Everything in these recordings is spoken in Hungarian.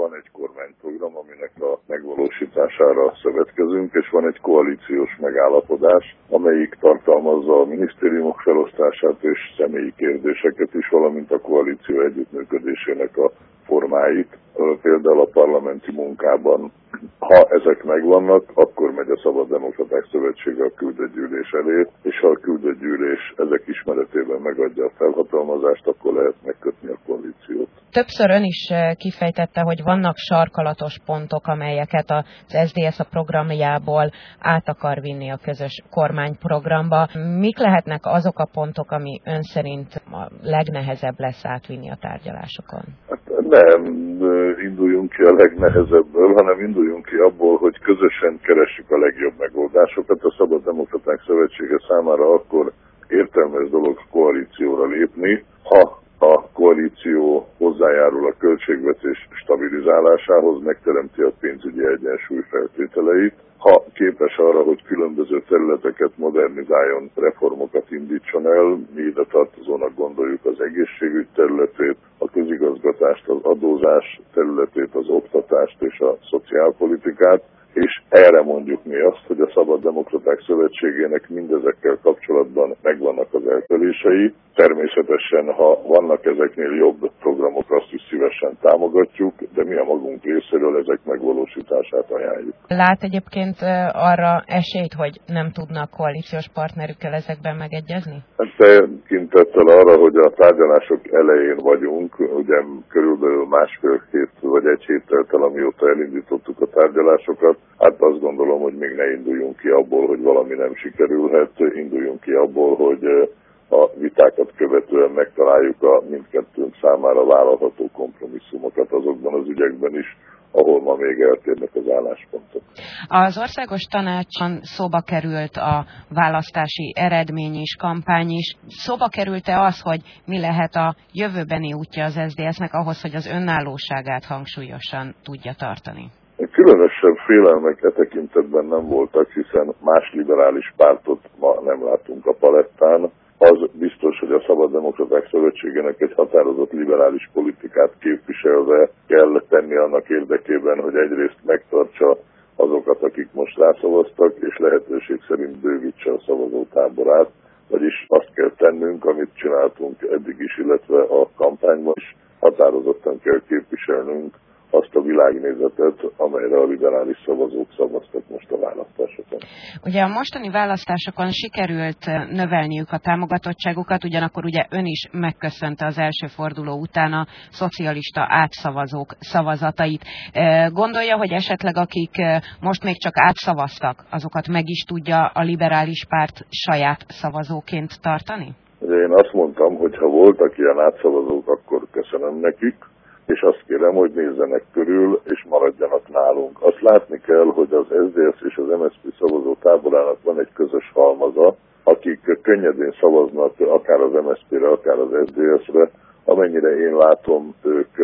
van egy kormányprogram, aminek a megvalósítására szövetkezünk, és van egy koalíciós megállapodás, amelyik tartalmazza a minisztériumok felosztását és személyi kérdéseket is, valamint a koalíció együttműködésének a formáit. Például a parlamenti munkában, ha ezek megvannak, akkor megy a Szabaddemokraták Szövetsége a küldött gyűlés elé, és ha a küldött gyűlés ezek ismeretében megadja a felhatalmazást, akkor lehet megkötni a koalíciót. Többször ön is kifejtette, hogy vannak sarkalatos pontok, amelyeket az SZDSZ a programjából át akar vinni a közös kormányprogramba. Mik lehetnek azok a pontok, ami ön szerint a legnehezebb lesz átvinni a tárgyalásokon? Nem induljunk ki a legnehezebből, hanem induljunk ki abból, hogy közösen keressük a legjobb megoldásokat. A Szabaddemokraták Szövetsége számára akkor értelmes dolog koalícióra lépni, ha a koalíció hozzájárul a költségvetés stabilizálásához, megteremti a pénzügyi egyensúly feltételeit, ha képes arra, hogy különböző területeket modernizáljon, reformokat indítson el, mi ide tartozónak gondoljuk az egészségügy területét, a közigazgatást, az adózás területét, az oktatást és a szociálpolitikát, és erre mondjuk mi azt, hogy a Szabaddemokraták Szövetségének mindezekkel kapcsolatban megvannak az eltörései. Természetesen, ha vannak ezeknél jobb programok, azt is szívesen támogatjuk, de mi a magunk részéről ezek megvalósítását ajánljuk. Lát egyébként arra esélyt, hogy nem tudnak koalíciós partnerükkel ezekben megegyezni? Tekintettel arra, hogy a tárgyalások elején vagyunk, ugye körülbelül másfél hét vagy egy hét telt el, amióta elindítottuk a tárgyalásokat, hát azt gondolom, hogy még ne induljunk ki abból, hogy valami nem sikerülhet, induljunk ki abból, hogy a vitákat követően megtaláljuk a mindkettőnk számára vállalható kompromisszumokat azokban az ügyekben is, ahol ma még eltérnek az álláspontok. Az Országos Tanácson szóba került a választási eredmény is, kampány is. Szóba került-e az, hogy mi lehet a jövőbeni útja az SZDSZ-nek ahhoz, hogy az önállóságát hangsúlyosan tudja tartani? Különösebb félelmek e tekintetben nem voltak, hiszen más liberális pártot ma nem látunk a palettán. Az biztos, hogy a Szabaddemokraták Szövetségének egy határozott liberális politikát képviselve kell tenni annak érdekében, hogy egyrészt megtartsa azokat, akik most rászavaztak, és lehetőség szerint bővítse a szavazótáborát. Vagyis azt kell tennünk, amit csináltunk eddig is, illetve a kampányban is, határozottan kell képviselnünk azt a világnézetet, amelyre a liberális szavazók szavaztak most a választásokon. Ugye a mostani választásokon sikerült növelniük a támogatottságukat, ugyanakkor ugye ön is megköszönte az első forduló után a szocialista átszavazók szavazatait. Gondolja, hogy esetleg akik most még csak átszavaztak, azokat meg is tudja a liberális párt saját szavazóként tartani? Ugye én azt mondtam, hogy ha voltak ilyen átszavazók, akkor köszönöm nekik, és azt kérem, hogy nézzenek körül, és maradjanak nálunk. Azt látni kell, hogy az SZDSZ és az MSZP szavazó táborának van egy közös halmaza, akik könnyedén szavaznak akár az MSZP-re, akár az SZDSZ-re. Amennyire én látom, ők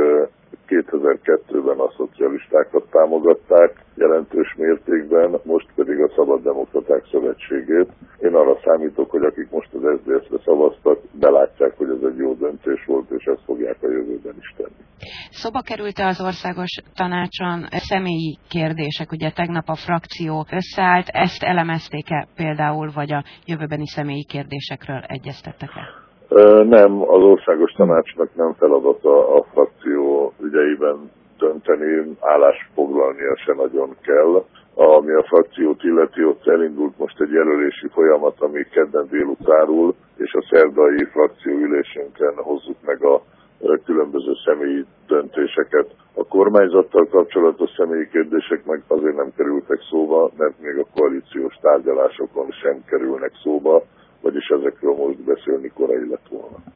2002-ben a szocialistákat támogatták jelentős mértékben, most pedig a Szabaddemokraták Szövetségét. Én arra számítok, hogy akik most az SZDSZ-re szavaztak, belátják, hogy ez egy jó döntés volt, és ezt fogják a jövőben is tenni. Szóba került-e az Országos Tanácson személyi kérdések? Ugye tegnap a frakció összeállt, ezt elemezték-e például, vagy a jövőbeni személyi kérdésekről egyeztettek-e? Nem, az Országos Tanácsnak nem feladata a frakció ügyeiben dönteni, állásfoglalnia se nagyon kell. Ami a frakciót illeti, ott elindult most egy jelölési folyamat, ami kedden délutánul, és a szerdai frakcióülésünkön hozzuk meg a különböző személyi döntéseket. A kormányzattal kapcsolatos személyi kérdések meg azért nem kerültek szóba, mert még a koalíciós tárgyalásokon sem kerülnek szóba, vagyis ezekről most beszélni korai lett volna.